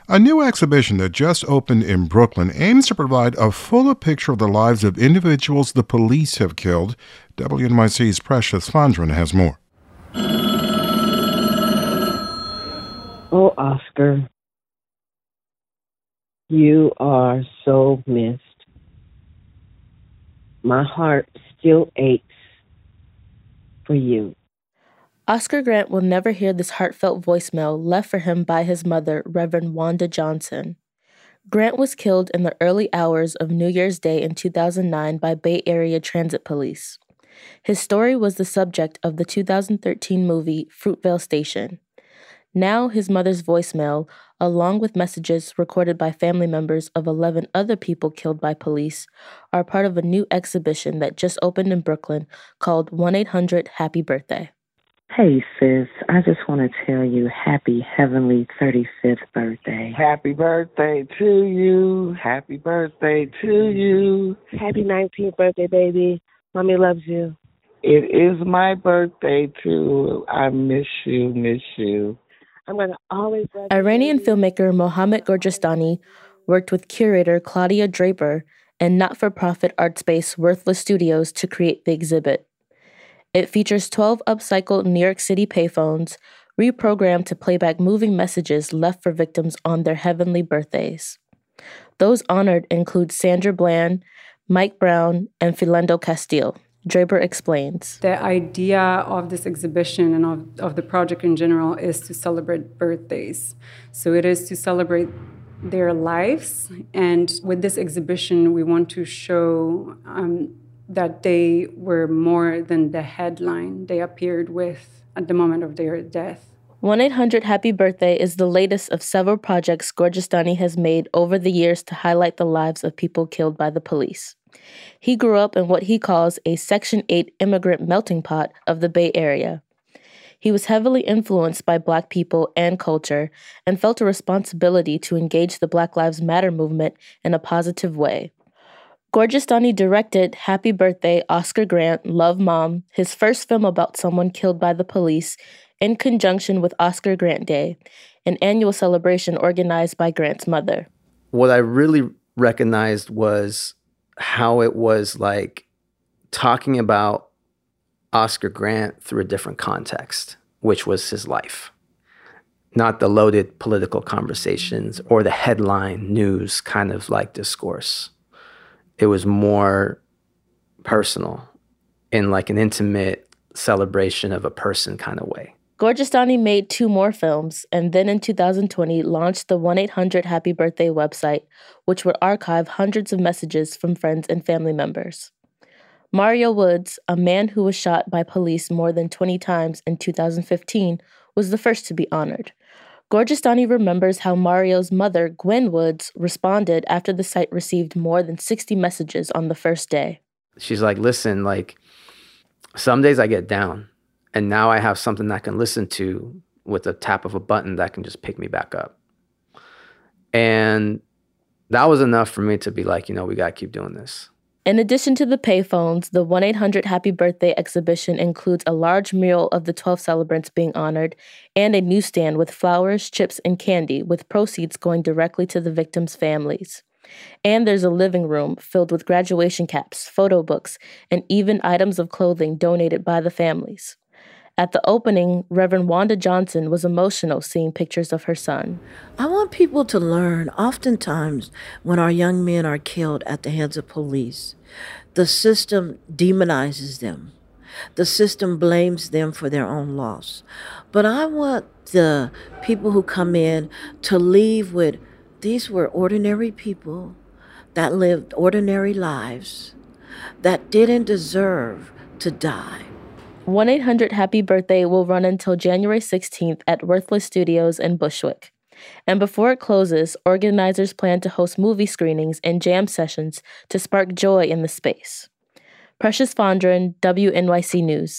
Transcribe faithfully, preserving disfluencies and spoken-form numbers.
A new exhibition that just opened in Brooklyn aims to provide a fuller picture of the lives of individuals the police have killed. W N Y C's Precious Fondren has more. Oh, Oscar, you are so missed. My heart still aches for you. Oscar Grant will never hear this heartfelt voicemail left for him by his mother, Reverend Wanda Johnson. Grant was killed in the early hours of New Year's Day in two thousand nine by Bay Area Transit Police. His story was the subject of the two thousand thirteen movie Fruitvale Station. Now his mother's voicemail, along with messages recorded by family members of eleven other people killed by police, are part of a new exhibition that just opened in Brooklyn called one eight hundred Happy Birthday. Hey, sis, I just want to tell you happy heavenly thirty-fifth birthday. Happy birthday to you. Happy birthday to you. Happy nineteenth birthday, baby. Mommy loves you. It is my birthday, too. I miss you, miss you. I'm going to always love you. Iranian filmmaker Mohammad Gorgistani worked with curator Claudia Draper and not-for-profit art space Worthless Studios to create the exhibit. It features twelve upcycled New York City payphones, reprogrammed to play back moving messages left for victims on their heavenly birthdays. Those honored include Sandra Bland, Mike Brown, and Philando Castile. Draper explains. The idea of this exhibition and of, of the project in general is to celebrate birthdays. So it is to celebrate their lives. And with this exhibition, we want to show um, that they were more than the headline they appeared with at the moment of their death. one eight hundred Happy Birthday is the latest of several projects Gorgistani has made over the years to highlight the lives of people killed by the police. He grew up in what he calls a Section eight immigrant melting pot of the Bay Area. He was heavily influenced by Black people and culture and felt a responsibility to engage the Black Lives Matter movement in a positive way. Gorgistani directed Happy Birthday, Oscar Grant, Love Mom, his first film about someone killed by the police, in conjunction with Oscar Grant Day, an annual celebration organized by Grant's mother. What I really recognized was how it was like talking about Oscar Grant through a different context, which was his life. Not the loaded political conversations or the headline news kind of like discourse. It was more personal in like an intimate celebration of a person kind of way. Gorgistani made two more films, and then in two thousand twenty launched the one eight hundred Happy Birthday website, which would archive hundreds of messages from friends and family members. Mario Woods, a man who was shot by police more than twenty times in two thousand fifteen, was the first to be honored. Gorgistani remembers how Mario's mother, Gwen Woods, responded after the site received more than sixty messages on the first day. She's like, listen, like, some days I get down. And now I have something I can listen to with a tap of a button that can just pick me back up. And that was enough for me to be like, you know, we got to keep doing this. In addition to the payphones, the one eight hundred Happy Birthday exhibition includes a large mural of the twelve celebrants being honored and a newsstand with flowers, chips, and candy, with proceeds going directly to the victims' families. And there's a living room filled with graduation caps, photo books, and even items of clothing donated by the families. At the opening, Reverend Wanda Johnson was emotional seeing pictures of her son. I want people to learn, oftentimes, when our young men are killed at the hands of police, the system demonizes them. The system blames them for their own loss. But I want the people who come in to leave with, these were ordinary people that lived ordinary lives that didn't deserve to die. one eight hundred Happy Birthday will run until January sixteenth at Worthless Studios in Bushwick. And before it closes, organizers plan to host movie screenings and jam sessions to spark joy in the space. Precious Fondren, W N Y C News.